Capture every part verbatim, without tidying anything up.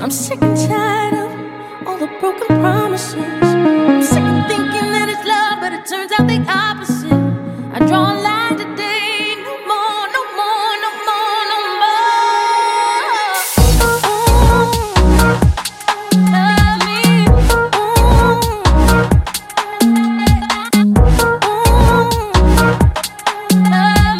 I'm sick and tired of all the broken promises. I'm sick of thinking that it's love, but it turns out the opposite. I draw a line today, no more, no more, no more, no more. Love me. Love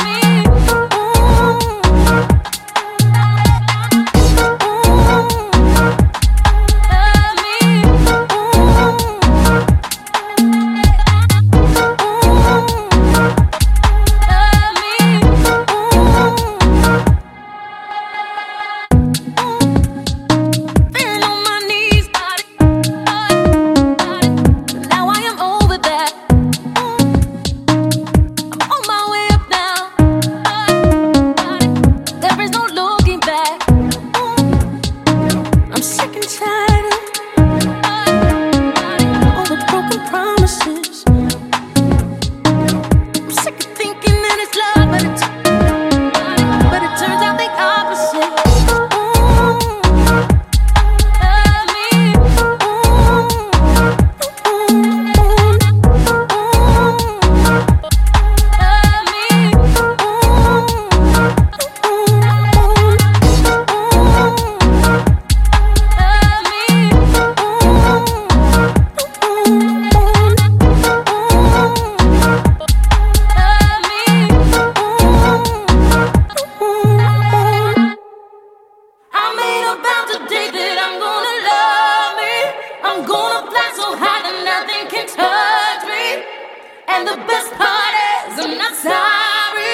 And the best part is I'm not sorry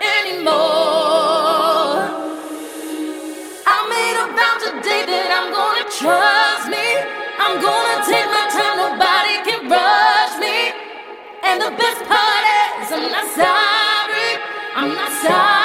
anymore. I made a vow today that I'm gonna trust me. I'm gonna take my time, nobody can rush me. And the best part is I'm not sorry, I'm not sorry.